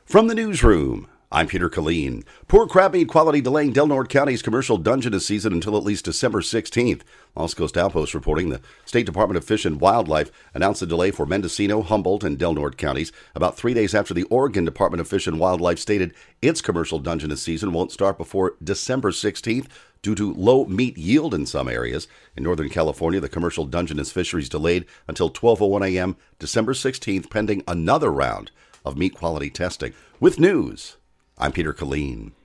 From the newsroom, I'm Peter Killeen. Poor crab meat quality delaying Del Norte County's commercial Dungeness season until at least December 16th. Lost Coast Outpost reporting the State Department of Fish and Wildlife announced a delay for Mendocino, Humboldt, and Del Norte counties about 3 days after the Oregon Department of Fish and Wildlife stated its commercial Dungeness season won't start before December 16th due to low meat yield in some areas. In Northern California, the commercial Dungeness fisheries delayed until 12:01 a.m. December 16th pending another round of meat quality testing. With news, I'm Peter Killeen.